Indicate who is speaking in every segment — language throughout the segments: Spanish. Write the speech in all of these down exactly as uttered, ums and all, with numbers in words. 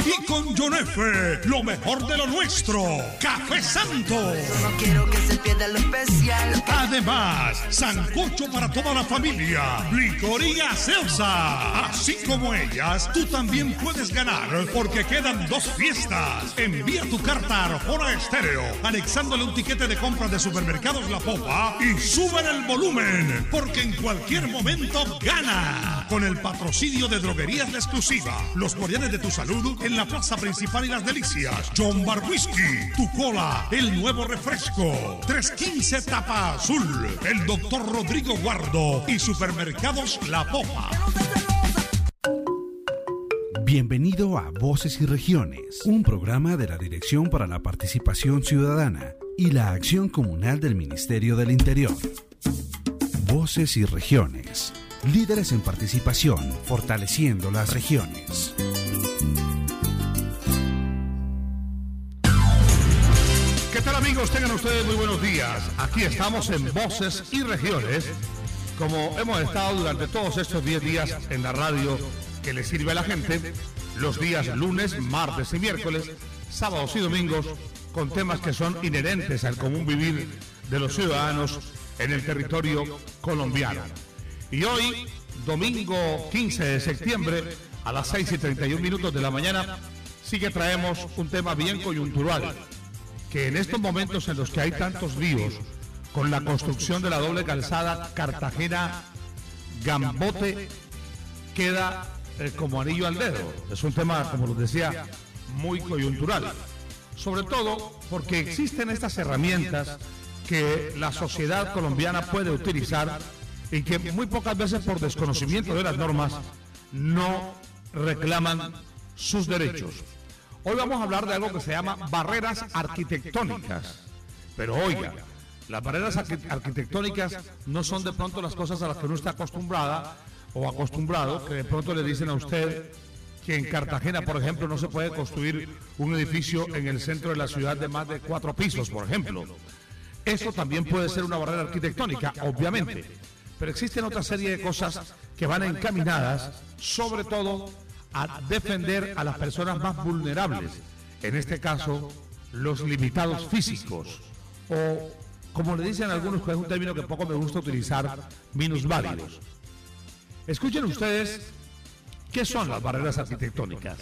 Speaker 1: Y con John F., lo mejor de lo nuestro, Café Santo.
Speaker 2: No quiero que se pierda lo especial.
Speaker 1: Además, sancocho para toda la familia, licoría Celsa. Así como ellas, tú también puedes ganar, porque quedan dos fiestas. Envía tu carta a Arjona Estéreo, anexándole un tiquete de compra de Supermercados La Popa y suben el volumen, porque en cualquier momento gana. Con el patrocinio de Droguerías La Exclusiva, los guardianes de tu salud en la plaza principal y Las Delicias, John Bar Whisky, Tu Cola, el nuevo refresco, trescientos quince Tapa Azul, el doctor Rodrigo Guardo y Supermercados La Popa.
Speaker 3: Bienvenido a Voces y Regiones, un programa de la Dirección para la Participación Ciudadana y la Acción Comunal del Ministerio del Interior. Voces y Regiones, líderes en participación, fortaleciendo las regiones.
Speaker 4: ¿Qué tal, amigos? Tengan ustedes muy buenos días. Aquí estamos en Voces y Regiones, como hemos estado durante todos estos diez días en la radio que le sirve a la gente, los días lunes, martes y miércoles, sábados y domingos, con temas que son inherentes al común vivir de los ciudadanos en el territorio colombiano. Y hoy, domingo quince de septiembre, a las seis y treinta y un minutos de la mañana, sí que traemos un tema bien coyuntural, que en estos momentos en los que hay tantos líos con la construcción de la doble calzada Cartagena-Gambote, queda eh, como anillo al dedo. Es un tema, como les decía, muy coyuntural. Sobre todo porque existen estas herramientas que la sociedad colombiana puede utilizar y que muy pocas veces, por desconocimiento de las normas, no reclaman sus derechos. Hoy vamos a hablar de algo que se llama barreras arquitectónicas. Pero oiga, las barreras arquitectónicas no son de pronto las cosas a las que uno está acostumbrada o acostumbrado, que de pronto le dicen a usted que en Cartagena, por ejemplo, no se puede construir un edificio en el centro de la ciudad de más de cuatro pisos, por ejemplo. Eso también puede ser una barrera arquitectónica, obviamente. Pero existen otra serie de cosas que van encaminadas, sobre todo, a defender a las personas más vulnerables, en este caso, los limitados físicos, o, como le dicen algunos, que es un término que poco me gusta utilizar, minusválidos. Escuchen ustedes, ¿qué son las barreras arquitectónicas?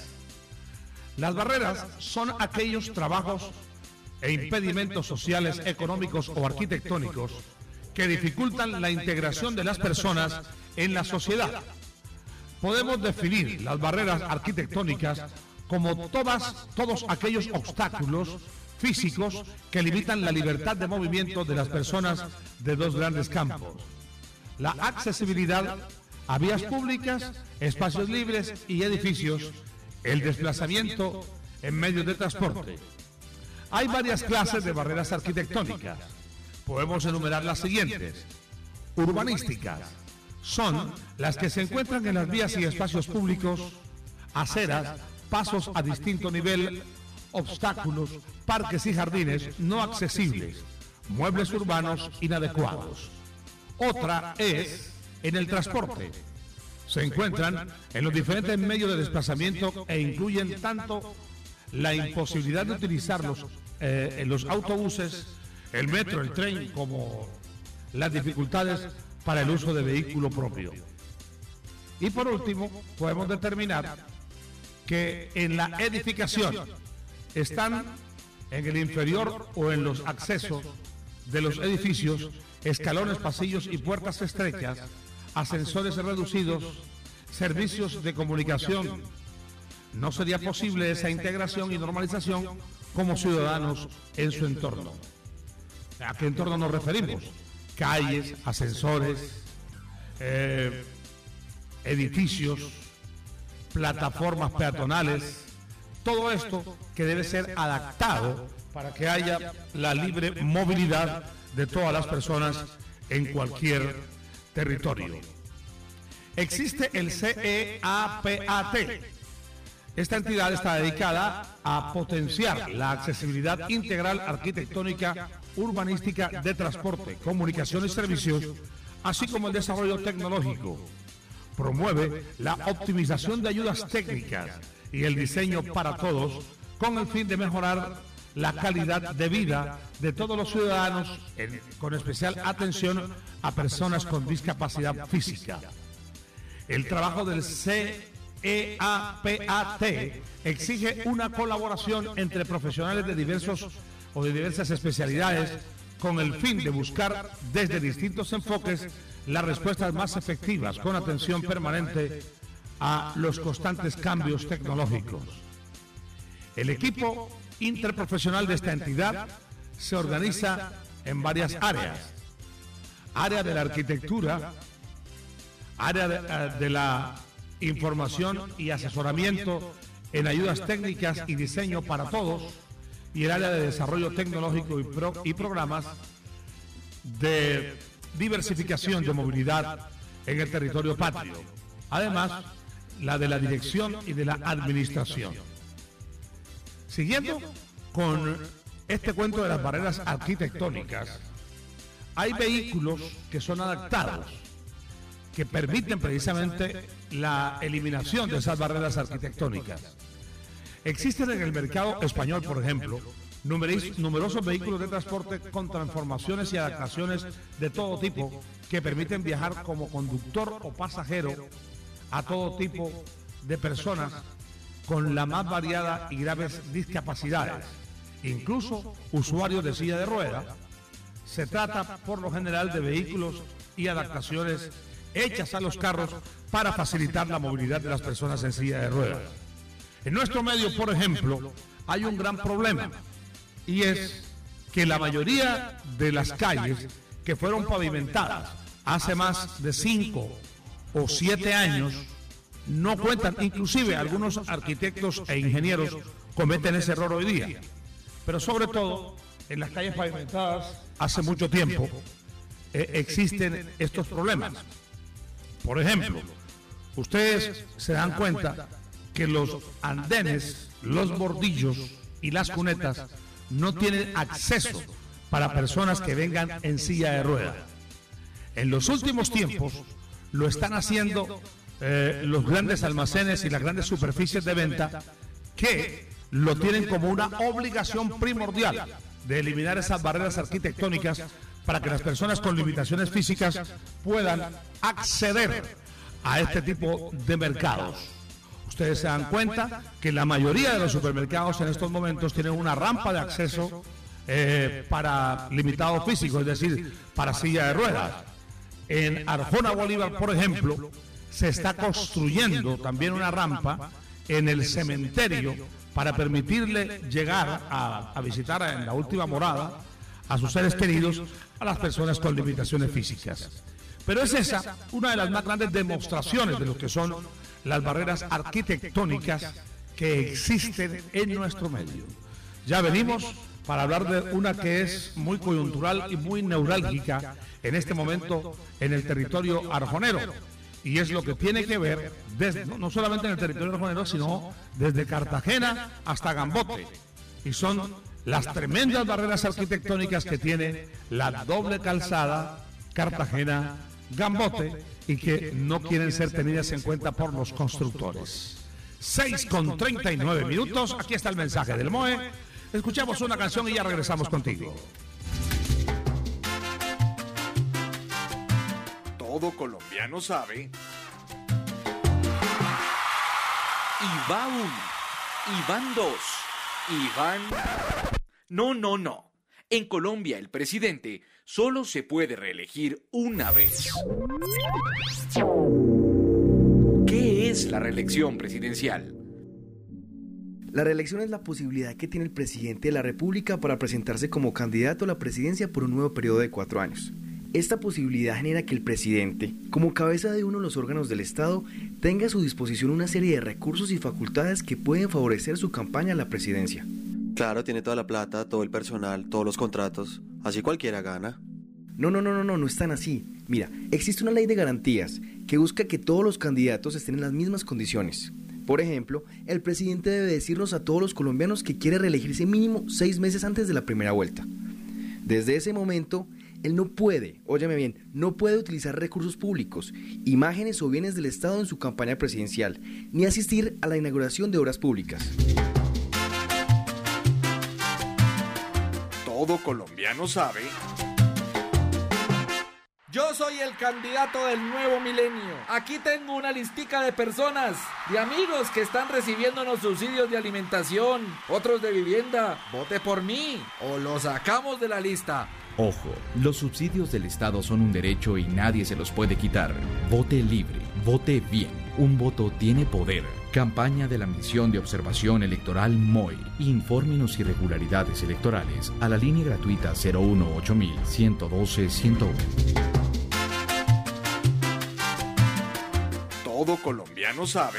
Speaker 4: Las barreras son aquellos trabajos e impedimentos sociales, económicos o arquitectónicos que dificultan la integración de las personas en la sociedad. Podemos definir las barreras arquitectónicas como todas, todos aquellos obstáculos físicos que limitan la libertad de movimiento de las personas de dos grandes campos: la accesibilidad a vías públicas, espacios libres y edificios, el desplazamiento en medios de transporte. Hay varias clases de barreras arquitectónicas. Podemos enumerar las siguientes. Urbanísticas. Son las que se encuentran en las vías y espacios públicos, aceras, pasos a distinto nivel, obstáculos, parques y jardines no accesibles, muebles urbanos inadecuados. Otra es en el transporte. Se encuentran en los diferentes medios de desplazamiento e incluyen tanto la imposibilidad de utilizarlos eh, en los autobuses, el metro, el tren, como las dificultades para el uso de vehículo propio. Y por último, podemos determinar que en la edificación están en el inferior o en los accesos de los edificios escalones, pasillos y puertas estrechas, ascensores reducidos, servicios de comunicación. No sería posible esa integración y normalización como ciudadanos en su entorno. ¿A qué entorno nos referimos? Calles, ascensores, eh, edificios, plataformas peatonales, todo esto que debe ser adaptado para que haya la libre movilidad de todas las personas en cualquier territorio. Existe el C E A P A T. Esta entidad está dedicada a potenciar la accesibilidad integral arquitectónica, urbanística, de transporte, comunicación y servicios, así como el desarrollo tecnológico. Promueve la optimización de ayudas técnicas y el diseño para todos, con el fin de mejorar la calidad de vida de todos los ciudadanos, en, con especial atención a personas con discapacidad física. El trabajo del C E A P A T exige una colaboración entre profesionales de diversos o de diversas especialidades con el fin de buscar desde distintos enfoques las respuestas más efectivas con atención permanente a los constantes cambios tecnológicos. El equipo interprofesional de esta entidad se organiza en varias áreas: área de la arquitectura, área de, de la información y asesoramiento en ayudas técnicas y diseño para todos, y el área de desarrollo tecnológico y, pro, y programas de diversificación de movilidad en el territorio patrio. Además, la de la dirección y de la administración. Siguiendo con este cuento de las barreras arquitectónicas, hay vehículos que son adaptados, que permiten precisamente la eliminación de esas barreras arquitectónicas. Existen en el mercado español, por ejemplo, numerosos vehículos de transporte con transformaciones y adaptaciones de todo tipo que permiten viajar como conductor o pasajero a todo tipo de personas con la más variada y graves discapacidades, incluso usuarios de silla de ruedas. Se trata por lo general de vehículos y adaptaciones hechas a los carros para facilitar la movilidad de las personas en silla de ruedas. En nuestro medio, por ejemplo, hay un gran problema, y es que la mayoría de las calles que fueron pavimentadas hace más de cinco o siete años no cuentan, inclusive algunos arquitectos e ingenieros cometen ese error hoy día, pero sobre todo en las calles pavimentadas hace mucho tiempo eh, existen estos problemas. Por ejemplo, ustedes se dan cuenta que los andenes, los bordillos y las cunetas no tienen acceso para personas que vengan en silla de ruedas. En los últimos tiempos lo están haciendo eh, los grandes almacenes y las grandes superficies de venta, que lo tienen como una obligación primordial de eliminar esas barreras arquitectónicas para que las personas con limitaciones físicas puedan acceder a este tipo de mercados. Ustedes se dan cuenta que la mayoría de los supermercados en estos momentos tienen una rampa de acceso eh, para limitados físicos, es decir, para silla de ruedas. En Arjona Bolívar, por ejemplo, se está construyendo también una rampa en el cementerio para permitirle llegar a, a visitar en la última morada a sus seres queridos, a las personas con limitaciones físicas. Pero es esa una de las más grandes demostraciones de lo que son las barreras arquitectónicas que existen en nuestro medio. Ya venimos para hablar de una que es muy coyuntural y muy neurálgica en este momento en el territorio arjonero, y es lo que tiene que ver desde, no solamente en el territorio arjonero, sino desde Cartagena hasta Gambote, y son las tremendas barreras arquitectónicas que tiene la doble calzada Cartagena-Gambote y que no quieren ser tenidas en cuenta por los constructores. seis con treinta y nueve minutos, aquí está el mensaje del M O E. Escuchamos una canción y ya regresamos contigo.
Speaker 5: Todo colombiano sabe.
Speaker 6: Y va uno, y van dos, y van... No, no, no. En Colombia el presidente solo se puede reelegir una vez. ¿Qué es la reelección presidencial?
Speaker 7: La reelección es la posibilidad que tiene el presidente de la República para presentarse como candidato a la presidencia por un nuevo periodo de cuatro años. Esta posibilidad genera que el presidente, como cabeza de uno de los órganos del Estado, tenga a su disposición una serie de recursos y facultades que pueden favorecer su campaña a la presidencia.
Speaker 8: Claro, tiene toda la plata, todo el personal, todos los contratos, así cualquiera gana.
Speaker 7: No, no, no, no, no, no es tan así. Mira, existe una ley de garantías que busca que todos los candidatos estén en las mismas condiciones. Por ejemplo, el presidente debe decirnos a todos los colombianos que quiere reelegirse mínimo seis meses antes de la primera vuelta. Desde ese momento, Él no puede, óyeme bien, no puede utilizar recursos públicos, imágenes o bienes del Estado en su campaña presidencial, ni asistir a la inauguración de obras públicas.
Speaker 5: Todo colombiano sabe.
Speaker 9: Yo soy el candidato del nuevo milenio. Aquí tengo una listica de personas, de amigos que están recibiéndonos subsidios de alimentación, otros de vivienda. Vote por mí o lo sacamos de la lista.
Speaker 10: Ojo, los subsidios del Estado son un derecho y nadie se los puede quitar. Vote libre, vote bien. Un voto tiene poder. Campaña de la Misión de Observación Electoral M O I. Infórmenos irregularidades electorales a la línea gratuita cero uno ocho mil ciento doce ciento uno.
Speaker 5: Todo colombiano sabe.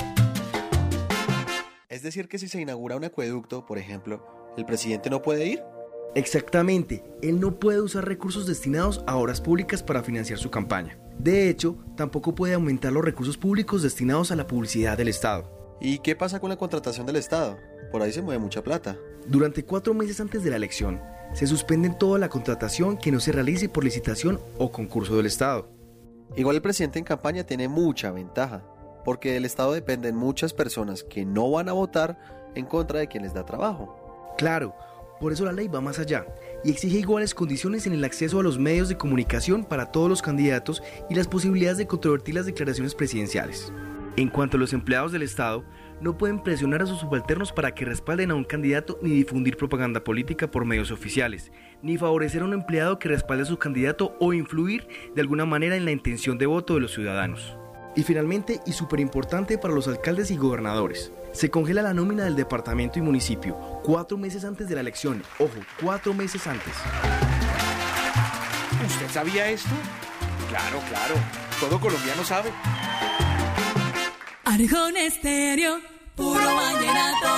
Speaker 8: Es decir, que si se inaugura un acueducto, por ejemplo, ¿el presidente no puede ir?
Speaker 7: Exactamente, él no puede usar recursos destinados a obras públicas para financiar su campaña. De hecho, tampoco puede aumentar los recursos públicos destinados a la publicidad del Estado.
Speaker 8: ¿Y qué pasa con la contratación del Estado? Por ahí se mueve mucha plata.
Speaker 7: Durante cuatro meses antes de la elección, se suspende toda la contratación que no se realice por licitación o concurso del Estado.
Speaker 8: Igual el presidente en campaña tiene mucha ventaja, porque del Estado dependen muchas personas que no van a votar en contra de quien les da trabajo.
Speaker 7: Claro, por eso la ley va más allá y exige iguales condiciones en el acceso a los medios de comunicación para todos los candidatos y las posibilidades de controvertir las declaraciones presidenciales. En cuanto a los empleados del Estado, no pueden presionar a sus subalternos para que respalden a un candidato ni difundir propaganda política por medios oficiales, ni favorecer a un empleado que respalde a su candidato o influir de alguna manera en la intención de voto de los ciudadanos. Y finalmente, y súper importante para los alcaldes y gobernadores, se congela la nómina del departamento y municipio cuatro meses antes de la elección. Ojo, cuatro meses antes.
Speaker 6: ¿Usted sabía esto? Claro, claro. Todo colombiano sabe.
Speaker 11: Arjona Estéreo, puro vallenato.